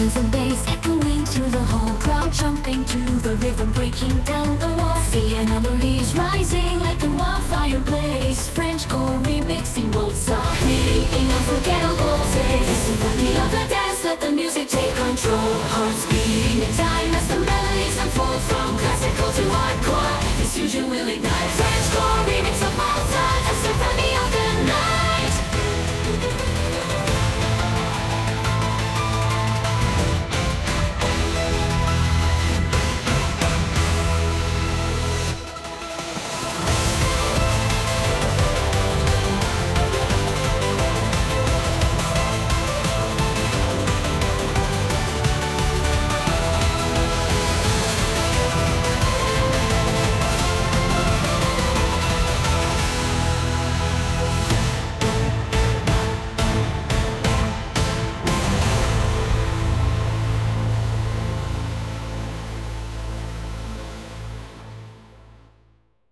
drums and bass echoing through the whole crowd, jumping to the rhythm, breaking down the walls. The memories rising like a wildfire blaze. French core remixing both songs, creating unforgettable days. The symphony of the dance, let the music take control. Hearts beat